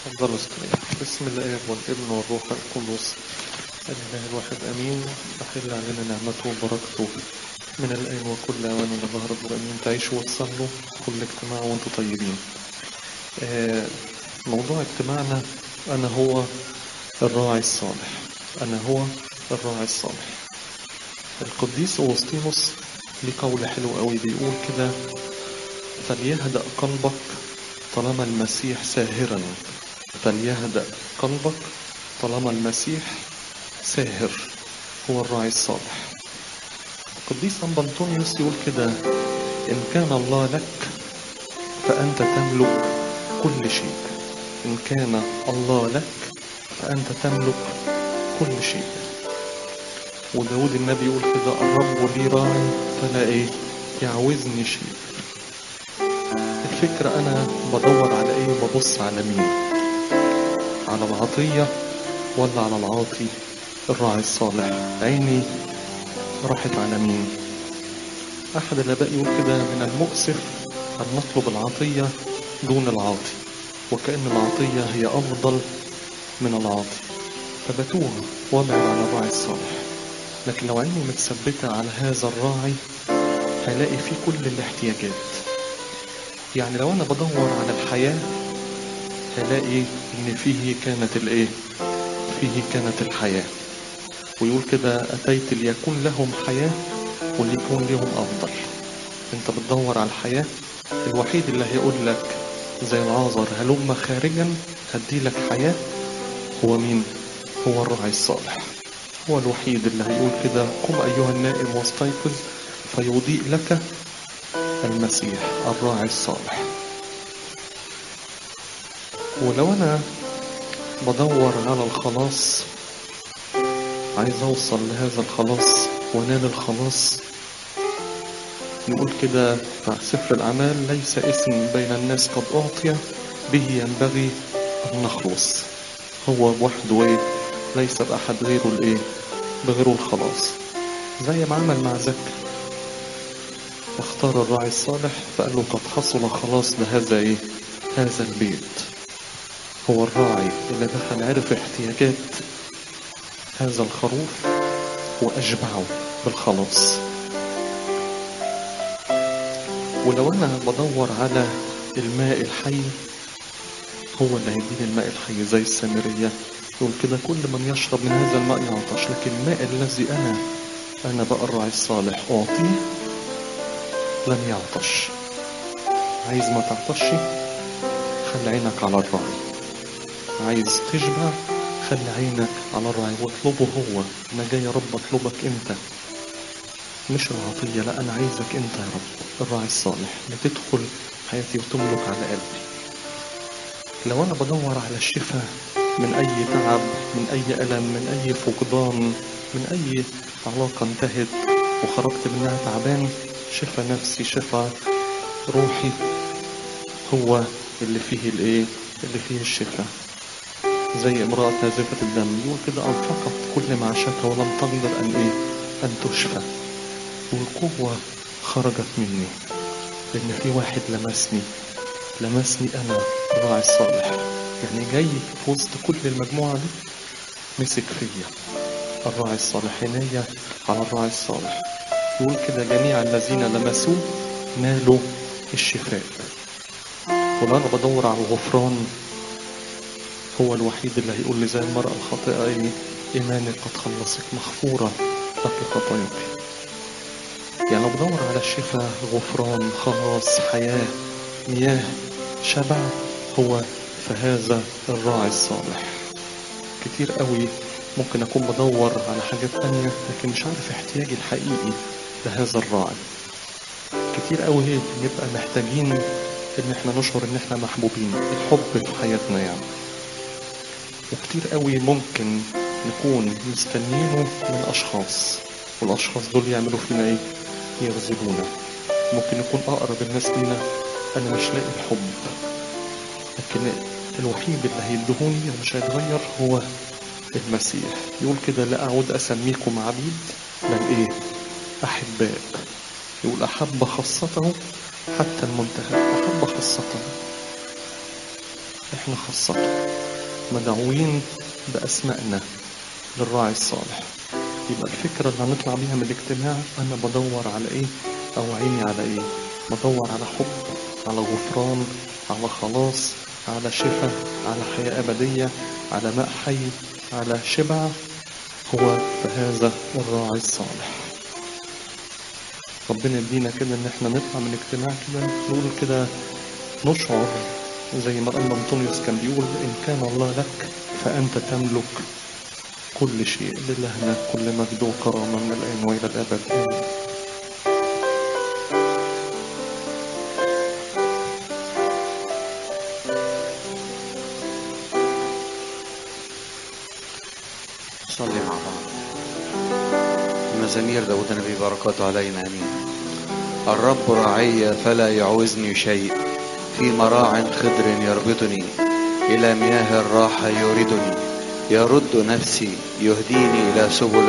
تفضلوا استريح. بسم الآب والابن والروح القدس الإله الواحد أمين. تحل علينا نعمته وبركته من الآن وكل أوان لظهر الأمين. تعيشوا وتصلوا كل اجتماع وانتم طيبين. موضوع اجتماعنا أنا هو الراعي الصالح. أنا هو الراعي الصالح. القديس أوسطينوس ليه قول حلو قوي بيقول كده: فليهدأ قلبك طالما المسيح ساهرا. فليهدأ قلبك طالما المسيح ساهر، هو الراعي الصالح. القديس أنبنطونيوس يقول كده: إن كان الله لك فأنت تملك كل شيء. إن كان الله لك فأنت تملك كل شيء. وداود النبي يقول كده: الرب لي راعي فلا يعوزني شيء. الفكرة أنا بدور على وببص على مين؟ على العطية ولا على العاطي؟ الراعي الصالح عيني راحت على مين؟ أحد الآباء يقول كده: من المؤسف أن نطلب العطية دون العاطي، وكأن العطية هي أفضل من العاطي، فبتوه وابعد عن الراعي الصالح. لكن لو عيني متثبتة على هذا الراعي هلاقي فيه كل الاحتياجات. يعني لو أنا بدور على الحياة هلاقي إن فيه كانت الحياة. ويقول كده: أتيت ليكون لهم حياة وليكون لهم أفضل. أنت بتدور على الحياة، الوحيد اللي هيقول لك زي العازر هلم خارجا هديلك حياة هو مين؟ هو الراعي الصالح. هو الوحيد اللي هيقول كده: قم أيها النائم واستيقظ فيضيء لك المسيح الراعي الصالح. ولو أنا بدور على الخلاص، عايز أوصل لهذا الخلاص ونال الخلاص، نقول كده في سفر الأعمال: ليس اسم بين الناس قد أعطي به ينبغي أن نخلص. هو بوحده ليس بأحد غيره بغيره الخلاص. زي ما عمل مع زكا، اختار الراعي الصالح فقال له: قد حصل خلاص لهذا هذا البيت. هو الراعي اللي دخل عرف احتياجات هذا الخروف وأشبعه بالخلاص. ولو أنا بدور على الماء الحي، هو اللي هيديني الماء الحي. زي السامرية يقول كده: كل من يشرب من هذا الماء يعطش، لكن الماء الذي أنا بقى الراعي الصالح أعطيه لن يعطش. عايز ما تعطش، خلي عينك على الراعي. عايز تشبع، خلي عينك على الراعي واطلبه هو. أنا جاي يا رب أطلبك أنت، مش العطية، لا، أنا عايزك أنت يا رب الراعي الصالح اللي تدخل حياتي وتملك على قلبي. لو أنا بدور على الشفاء من أي تعب، من أي ألم، من أي فقدان، من أي علاقة انتهت وخرجت منها تعبان، شفاء نفسي، شفاء روحي، هو اللي فيه الشفاء. زي امرأة نازفة الدم يقول كده: أنفقت كل ما عاشتها ولم تقدر أن تشفى، والقوة خرجت مني لأن في واحد لمسني أنا الراعي الصالح. يعني جاي في وسط كل المجموعة دي مسك فيا الراعي الصالح. عينيا على الراعي الصالح. يقول كده: جميع الذين لمسوه نالوا الشفاء. ولو أنا بدور على الغفران، هو الوحيد اللي هيقول لي زي المرأة الخاطئة: إيمانك قد خلصك، مغفورة لك خطاياك. يعني لو بدور على الشفاء، غفران، خلاص، حياة، مياه، شبع، هو فهذا الراعي الصالح. كتير قوي ممكن أكون بدور على حاجات تانية لكن مش عارف احتياجي الحقيقي لهذا الراعي. كتير قوي نبقى محتاجين ان احنا نشعر ان احنا محبوبين، الحب في حياتنا يعني. وكتير قوي ممكن نكون مستنيينه من أشخاص، والأشخاص دول يعملوا فينا يغزلونا. ممكن يكون أقرب الناس لينا أنا مش لاقي الحب، لكن الوحيد اللي هيدهوني ومش هيتغير هو المسيح. يقول كده: لا أعود أسميكم عبيد بل أحباء. يقول: أحب خاصته حتى المنتهى، أحب خاصته. احنا خاصة مدعوين بأسمائنا للراعي الصالح. يبقى الفكرة اللي هنطلع بيها من الاجتماع، أنا بدور على إيه أو عيني على إيه؟ بدور على حب، على غفران، على خلاص، على شفاء، على حياة أبدية، على ماء حي، على شبع. هو هذا الراعي الصالح. ربنا يدينا كده إن احنا نطلع من اجتماع كده نقول كده، نشعر زي ما قال أنطونيوس كان بيقول: إن كان الله لك فأنت تملك كل شيء. لإلهنا كل مجد وكرامة من الآن وإلى الأبد آمين. صلي مع بعض مزامير داود النبي بركاته علينا امين. الرب راعي فلا يعوزني شيء، في مراع خضر يربطني، الى مياه الراحة يوردني، يرد نفسي، يهديني الى سبل